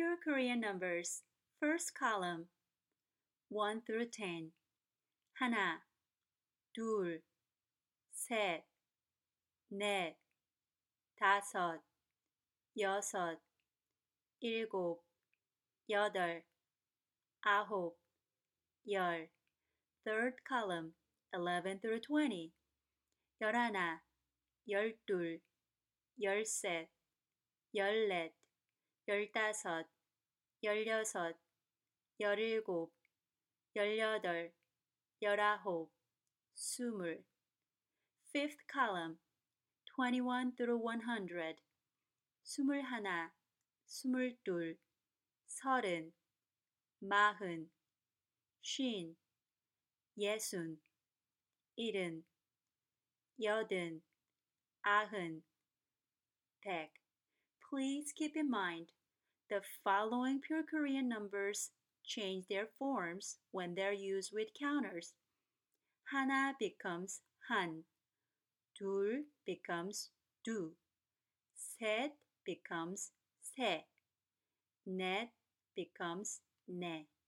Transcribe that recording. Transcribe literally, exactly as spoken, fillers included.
Pure Korean numbers. First column. one through ten. 하나, 둘, 셋, 넷, 다섯, 여섯, 일곱, 여덟, 아홉, 열. Third column. eleven through twenty. 열하나, 열둘, 열셋, 열넷, 열다섯, 열여섯, 열일곱, 열여덟, 열아홉, 스물. Fifth column. twenty-one through one hundred. 스물하나, 스물둘, 서른, 마흔, 쉰, 예순, 일흔, 여든, 아흔, 백. Please keep in mind, the following pure Korean numbers change their forms when they're used with counters. 하나 becomes 한, 둘 becomes 두, 셋 becomes 세, 넷 becomes 네.